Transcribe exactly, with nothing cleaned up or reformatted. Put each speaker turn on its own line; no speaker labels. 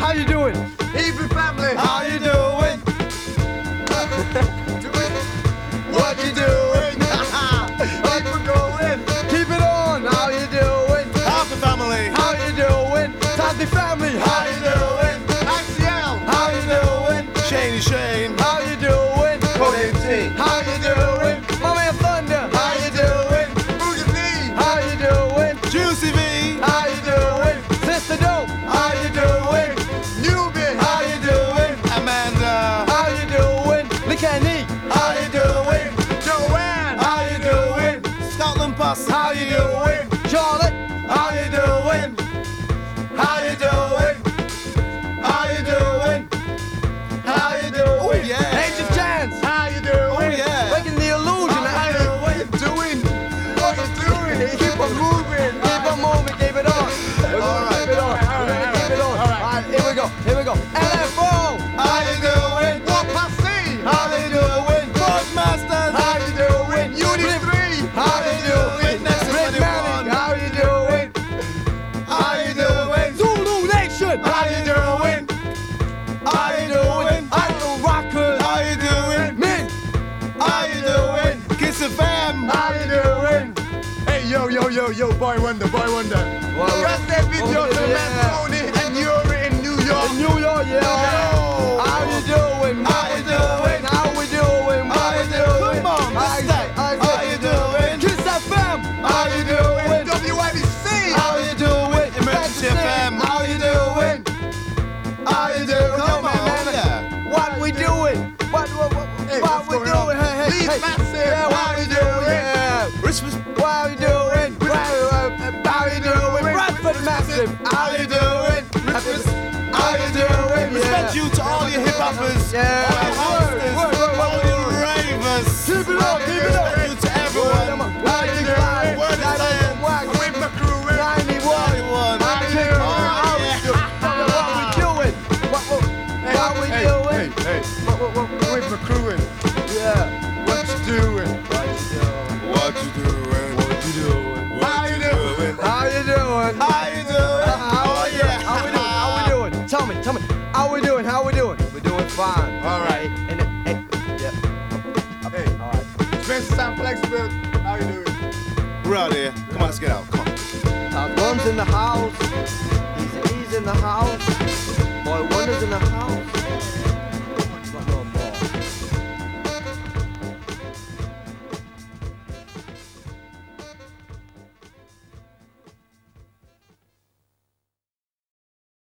How you doing?
Hebrew family.
How you doing?
What you doing? Keep it going.
Keep it on. How you doing?
Happy family.
How you doing? Happy family.
How you doing? Axial.
How you doing?
Shaney Shane.
How you doing?
Cody T.
How you doing? My man Thunder.
How you doing? Boogie V.
How you doing?
Juicy V.
How you doing? Sister Dope. How you doing?
Newbie.
How you doing?
Amanda.
How you doing? Licani. How you doing?
Joanne.
How you doing?
Scotland Posse.
How you doing? Charlotte. How you doing? How you doing? How you doing? How you doing?
Oh, yeah.
Age of Chance.
How you doing?
Oh, yeah.
Breaking the illusion.
How you doing? What you doing?
Keep on moving. Keep on moving. Keep it on. We're
All
gonna
right.
keep it on.
All
We're
right.
gonna keep it on.
All right.
All right. Here we go. Here we go. L F O. How you doing?
What Passy?
How you doing?
Broadmasters.
How you doing?
Unit three.
How you doing?
Witness
Red
twenty-one.
Manning. How you doing? How you doing? Zulu Nation. How you doing? How you doing? Idol Rockers.
How you doing?
Mint.
How you doing? Kiss F M.
How you doing?
Hey, yo, yo, yo, yo, Boy Wonder, Boy Wonder.
Well,
Got that video
oh,
to
yeah.
Manzoni and you're in New York.
In New York, yeah.
Yo.
How you doing?
How you doing?
How we doing?
How you doing? Come on,
I
let's
say,
step.
I
How
say,
you doing?
Kiss F M. How you doing?
W I B C.
How you doing?
Emergency F M.
How you doing? How you doing?
Come
Yo, man,
on,
man,
yeah.
What we doing? What what what,
Hey,
what
what's
we
going on?
doing? Hey, hey,
Lead
hey.
Massive.
Yeah,
How
what we
you
doing?
doing?
Yeah.
Christmas.
How you doing? How you doing? Bradford Massive. How you doing? How you doing?
Respect
Yeah.
you to all your hip hoppers.
Yeah.
All your hosters.
Word, word, word,
All
word,
your
word.
ravers.
Keep it up, keep it up.
Respect you to everyone.
How you doing?
Word is saying.
With my crew. eh?
ninety-one.
ninety-one.
How you doing? How we doing? What we doing? What what what we
Hey,
doing?
hey, hey.
What what what?
With my crew. in.
Yeah.
What you doing?
What you doing?
What you doing?
How you doing?
How you doing?
How you doing?
How
Oh,
we
yeah.
doing? How we doing? How we doing? Tell me, tell me. How we doing? How we doing? We're doing fine.
All right.
And it, hey, yeah.
Hey,
All right.
Spencer Sam Flexville. How you doing?
We're out here. Come on, let's get out. Come on.
Uh, Guns in the house. Easy E's in the house. Boy Wonder's in the house.